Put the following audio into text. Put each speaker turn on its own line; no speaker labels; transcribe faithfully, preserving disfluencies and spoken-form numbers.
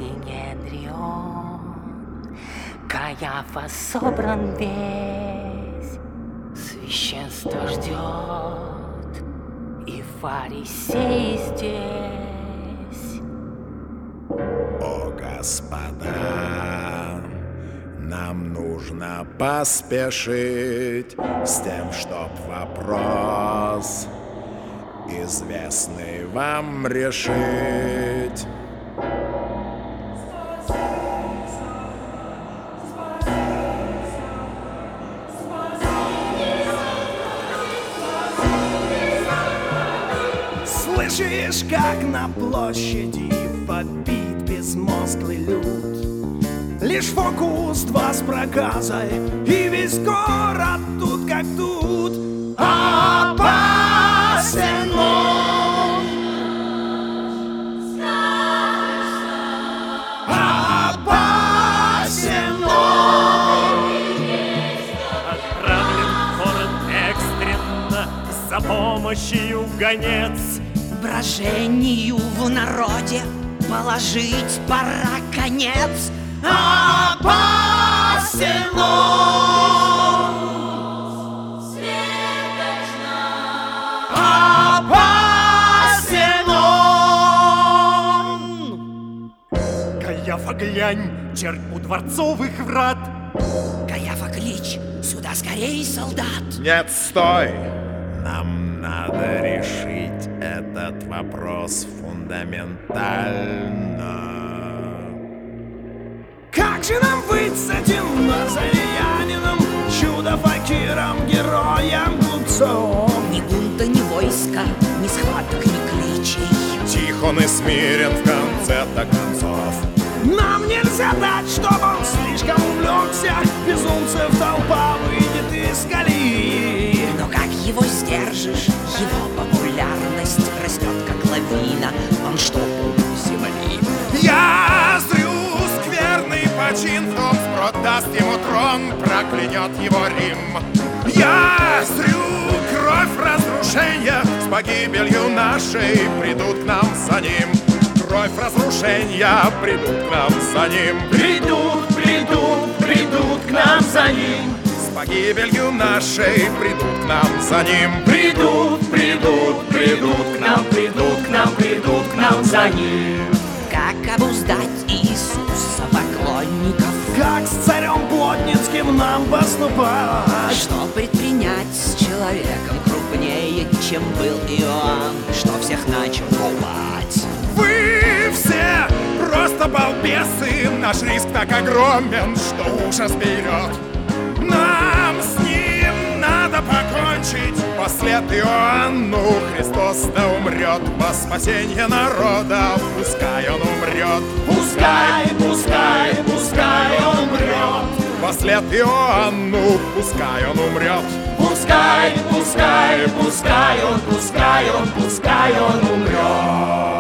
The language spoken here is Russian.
Синедрион, Каяфа собран весь, священство ждет, и фарисеи здесь.
О, господа, нам нужно поспешить с тем, чтоб вопрос известный вам решить.
Слышишь, как на площади вопит безмозглый люд? Лишь фокус два с проказой, и весь город тут как тут. Опасен он! Опасен он!
Отправлен в город экстренно за помощью гонец.
Брожению в народе положить пора конец.
Опасен он! Опасен он!
Каяфа, глянь, чернь у дворцовых врат.
Каяфа, клич, сюда скорей, солдат.
Нет, стой! Нам надо решить этот вопрос фундаментально.
Как же нам быть с этим назарянином, чудо-факиром, героем, глупцом?
Ни бунта, ни войска, ни схваток, ни кличей.
Тих он и смирен в конце-то концов.
Нам нельзя дать, чтобы он слишком увлекся. Безумцев толпа выйдет из колеи.
Но как его сдержишь? Его популярность растет, как лавина. Он что, у земли?
Я зрю скверный почин, он сброд даст ему трон, проклянет его Рим. Я зрю кровь разрушения, с погибелью нашей придут к нам за ним. Кровь разрушения придут к нам за ним.
Придут, придут, придут к нам за ним.
С погибелью нашей придут к нам за ним.
Придут, придут, придут к нам, придут к нам, придут к нам за ним.
Как обуздать Иисуса поклонников?
Как с царем Плотницким нам поступать?
Что предпринять с человеком крупнее, чем был Иоанн, что всех начал пугать?
Вы все просто балбесы, наш риск так огромен, что ужас берет. Нам с ним надо покончить, послед Иоанну Христос да умрет. Во спасение народа пускай он умрет.
Пускай, пускай, пускай он умрет.
Послед Иоанну пускай он умрет.
Пускай, пускай, пускай он, пускай он, пускай он умрет.